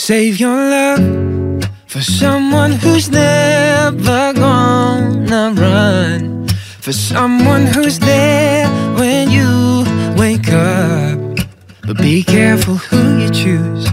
Save your love for someone who's never gonna run, for someone who's there when you wake up. But be careful who you choose,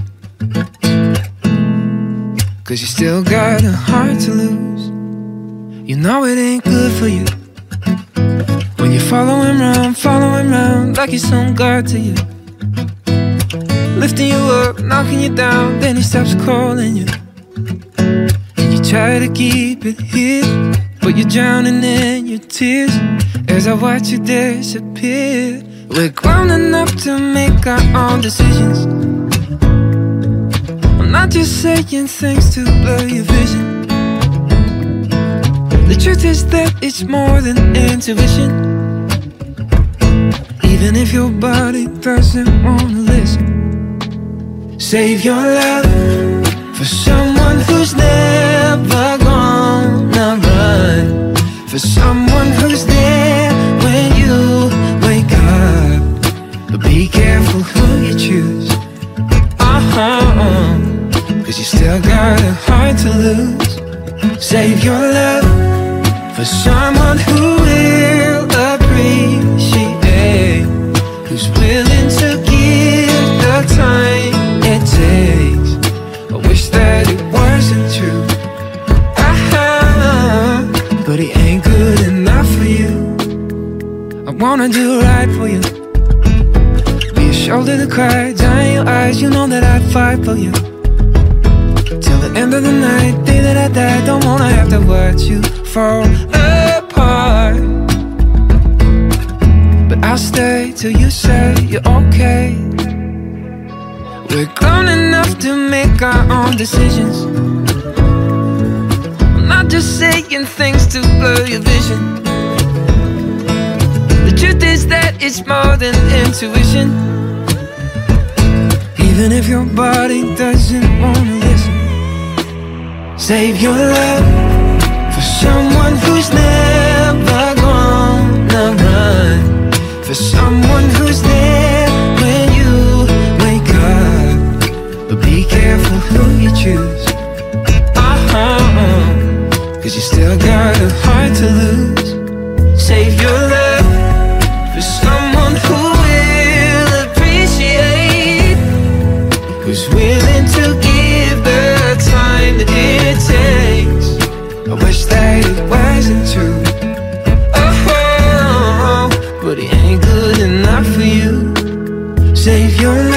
'cause you still got a heart to lose. You know it ain't good for you when you follow him round like he's some god to you, lifting you up, knocking you down, then he stops calling you. And you try to keep it hid, but you're drowning in your tears as I watch you disappear. We're grown enough to make our own decisions. I'm not just saying things to blur your vision. The truth is that it's more than intuition, even if your body doesn't wanna listen. Save your love for someone who's never gonna run, for someone who's there when you wake up. But be careful who you choose, 'cause you still got a heart to lose. Save your love for someone who will appreciate, who's willing to give the time it takes. I wish that it wasn't true, but he ain't good enough for you. I wanna do right for you, be a shoulder to cry, dry in your eyes. You know that I'd fight for you till the end of the night, day that I die. Don't wanna have to watch you fall apart, but I'll stay till you say you're okay. We're grown enough to make our own decisions. I'm not just saying things to blur your vision. The truth is that it's more than intuition, even if your body doesn't wanna listen. Save your love for someone who's never gonna run, for someone who's there when you wake up. But be careful who you choose, 'cause you still got a heart to lose. Save your love for someone who will appreciate, who's willing to give the time that it takes. I wish that it wasn't true, but it ain't good enough for you. Save your